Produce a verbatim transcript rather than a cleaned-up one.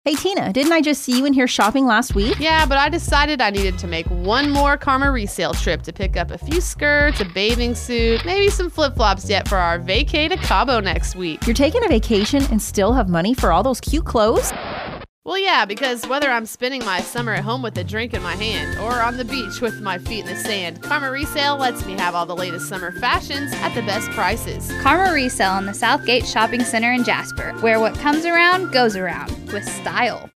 Hey Tina, didn't I just see you in here shopping last week? Yeah, but I decided I needed to make one more Karma resale trip to pick up a few skirts, a bathing suit, maybe some flip-flops yet for our vacay to Cabo next week. You're taking a vacation and still have money for all those cute clothes? Well, yeah, because whether I'm spending my summer at home with a drink in my hand or on the beach with my feet in the sand, Karma Resale lets me have all the latest summer fashions at the best prices. Karma Resale in the Southgate Shopping Center in Jasper, where what comes around goes around with style.